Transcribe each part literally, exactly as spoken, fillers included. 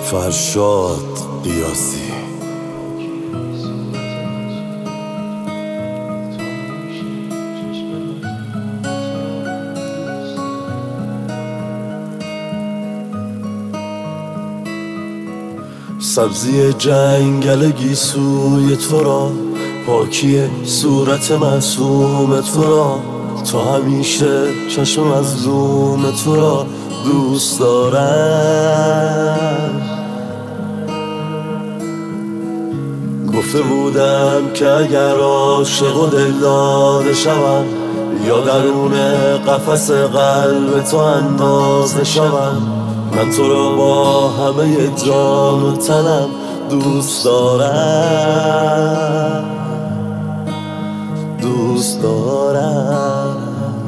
فرشاد قیاسی. سبزی جنگل گیسوی تو را، پاکی صورت معصوم تو را، تا همیشه چشم مظلوم تو را دوست دارم. گفته بودم که اگر عاشق و دلداده شوم، یا درون قفس قلب تو اندازه شوم، من تو را با همه جان و تنم دوست دارم، دوست دارم.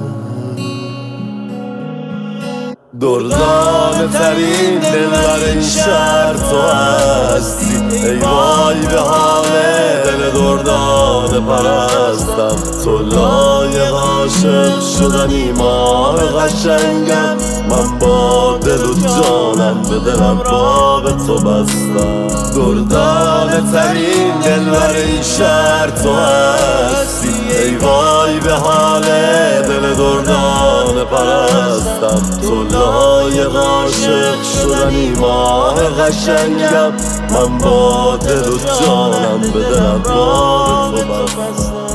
دردانه ترین دلبر این شهر تو هستی، ای وای به حال دل دردانه پرستم. تو لایق عاشق شدنی، ماه قشنگم، من با دل و جانم به دلم باب تو بستم. دردانه ترین دلبر این شهر تو هستی، ای وای به حال دل دردانه پرستم. تو لایق عاشق شدنی، ماه قشنگم، من با دل و جانم به دلم باب تو بستم.